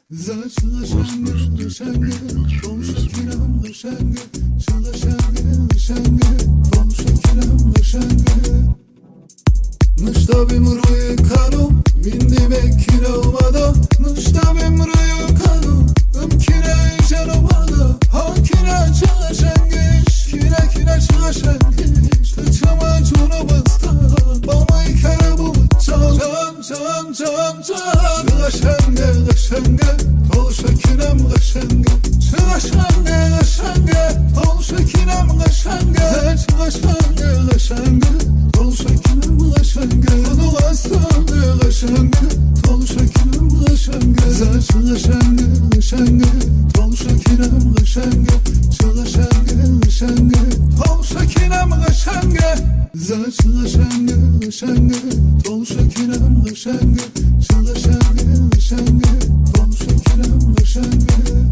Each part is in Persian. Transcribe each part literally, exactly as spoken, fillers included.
قشنگه قشنگه با شکرم قشنگه چه قشنگه قشنگه با شکرم قشنگه نشتابیم روی کانو میندیم کیره اومده نشتابیم روی کانو ام کیره ایشن اومده ها کیره چه قشنگش کیره کیره چه قشنگش تو چما جونو بستن با مای کره بود چام چام چام چام چام قشنگه قشنگه با شکرم قشنگه چه قشنگه قشنگه با شکرم قشنگه چه قشنگه قشنگه با شکرم قشنگه خودو قصدم قشنگه با شکرم قشنگه زش قشنگه قشنگه با شکرم قشنگه چه قشنگه قشنگه با شکرم قشنگه زش قشنگه قشنگه با شکرم قشنگه چه قشنگه قشنگه با شکرم قشنگه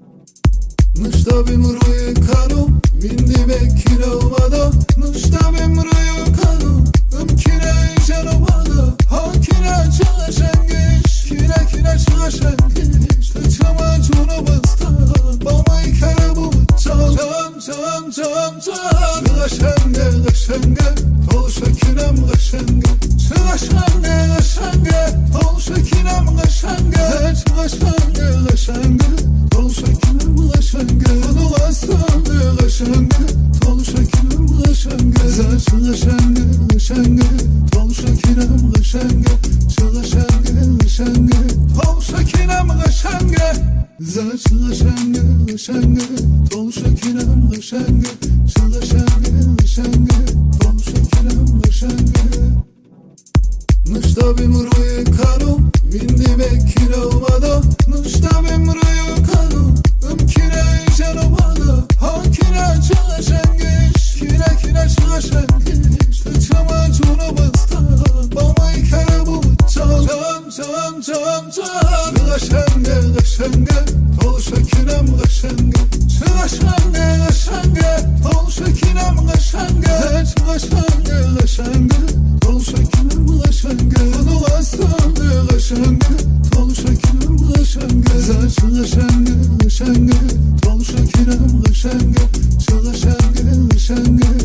نشتابیم روی کانو میندیم کیره اومده نشتابیم روی کانو ام کیره ایشن اومده ها کیره چه قشنگش کیره کیره چه قشنگش تو چما جونو بستن با مای کره بود چام چام چام چام چام قشنگه قشنگه با شکرم قشنگه چه قشنگه قشنگه با شکرم قشنگه چه قشنگه قشنگه با شکرم قشنگه خودو قصدم قشنگه با شکرم قشنگه زش قشنگه قشنگه با شکرم قشنگه چه قشنگه قشنگه با شکرم قشنگه زش قشنگه قشنگه با شکرم قشنگه چه قشنگه قشنگه با شکرم قشنگه نشتابیم روی کانو میندیم کیره اومده نشتابیم روی کانو ام کیره ایشن اومده ها کیره چه قشنگش کیره کیره چه قشنگش تو چما جونو بستن با مای کره بود چام چام چام چام چام قشنگه قشنگه با شکرم قشنگه چه قشنگه قشنگه با شکرم قشنگه چه قشنگه قشنگه با شکرم قشنگه خودو قصدم قشنگه با شکرم قشنگه زش قشنگه قشنگه با شکرم قشنگه چه قشنگه قشنگه